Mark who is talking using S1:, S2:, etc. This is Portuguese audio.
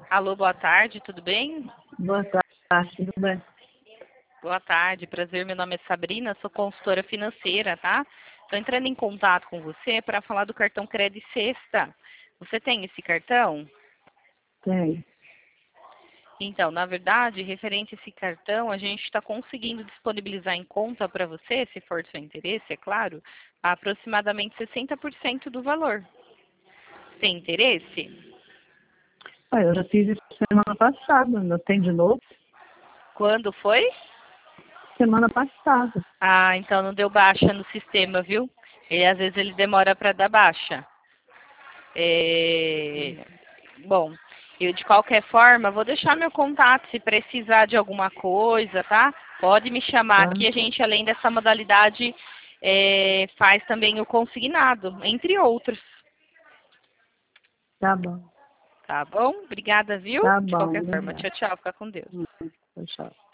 S1: Alô, boa tarde, tudo bem?
S2: Boa tarde, tudo bem?
S1: Boa tarde, prazer, meu nome é Sabrina, sou consultora financeira, tá? Estou entrando em contato com você para falar do cartão Crédito Sexta. Você tem esse cartão?
S2: Tem.
S1: Então, na verdade, referente a esse cartão, a gente está conseguindo disponibilizar em conta para você, se for do seu interesse, é claro, aproximadamente 60% do valor. Tem interesse?
S2: Eu já fiz isso semana passada, ainda tem de novo?
S1: Quando foi?
S2: Semana passada.
S1: Ah, então não deu baixa no sistema, viu? Às vezes ele demora para dar baixa. Bom, eu de qualquer forma vou deixar meu contato se precisar de alguma coisa, tá? Pode me chamar
S2: Tá,
S1: que a gente, além dessa modalidade, faz também o consignado, entre outros.
S2: tá bom.
S1: Tá bom? Obrigada, viu?
S2: Tá
S1: De
S2: bom,
S1: qualquer forma.
S2: obrigada.
S1: Tchau, tchau. Fica com Deus.
S2: Tchau.